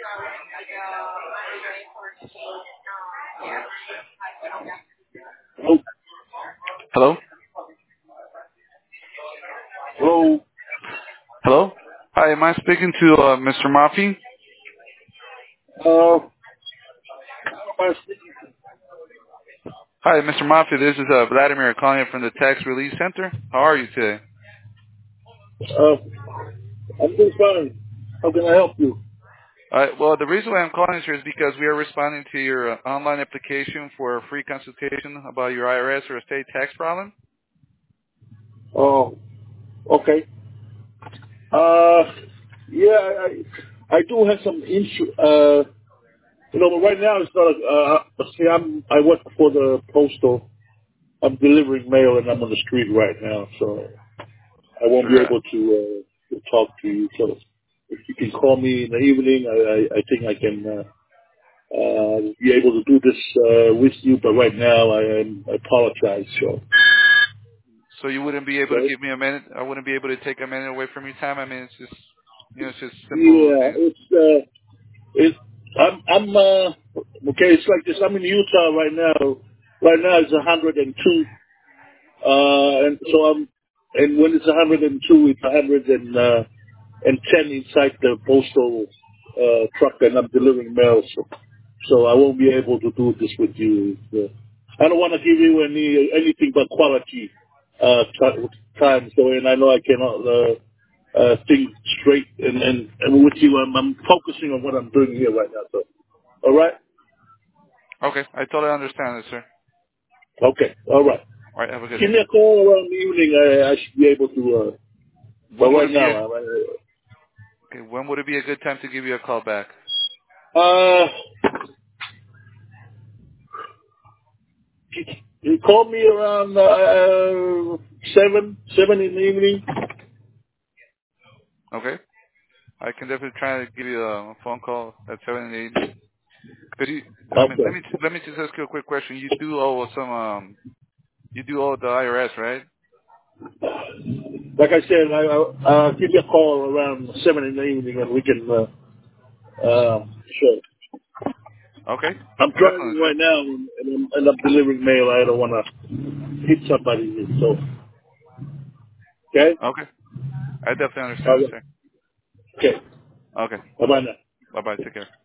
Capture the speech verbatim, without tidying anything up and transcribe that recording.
Hello? Hello? Hello? Hello? Hi, am I speaking to uh, Mister Mafi? Uh, am I speaking Hi, Mister Mafi. This is uh, Vladimir calling you from the Tax Relief Center. How are you today? to? Uh, I'm doing fine. How can I help you? All right, well, the reason why I'm calling you is because we are responding to your uh, online application for a free consultation about your I R S or estate tax problem. Oh, okay. Uh, yeah, I, I I do have some issue. Uh, you know, but right now it's not. A, uh, see, I'm I work for the postal. I'm delivering mail, and I'm on the street right now, so I won't be Sure. able to uh, to talk to you. So if you can call me in the evening, I I, I think I can. Uh, uh, be able to do this uh, with you, but right now I, am- I apologize. So, So you wouldn't be able to okay. give me a minute? I wouldn't be able to take a minute away from your time? I mean, it's just, you know, it's just simple Yeah, things. it's uh, it. I'm I'm uh, okay. It's like this. I'm in Utah right now. Right now it's one hundred two, uh, and so I'm. And when it's one hundred two, it's one hundred ten inside the postal uh, truck, and I'm delivering mail. So, so I won't be able to do this with you. Uh, I don't want to give you any anything but quality uh, ti- time. So, and I know I cannot uh, uh, think straight. And, and, and with you, I'm, I'm focusing on what I'm doing here right now. So, all right, Okay, I totally understand it, sir. okay, all right. All right, have a good Give day. me a call around the evening. I, I should be able to. Uh, but When would right it be now, a, I, okay, when would it be a good time to give you a call back? I, uh, you you call me around uh, seven, seven in the evening. Okay. I can definitely try to give you a phone call at seven and eight. Could you? I mean, let Okay. me let me just ask you a quick question. You do owe some um, you do owe the I R S, right? Like I said, I, I, uh, give me a call around seven in the evening, and we can. Uh, uh, sure. Okay, I'm definitely, driving sir. right now, and, and, I'm, and I'm delivering mail. I don't want to hit somebody. So, okay. Okay, I definitely All understand, right. sir. Okay. Okay, Bye bye now. bye bye. Take care.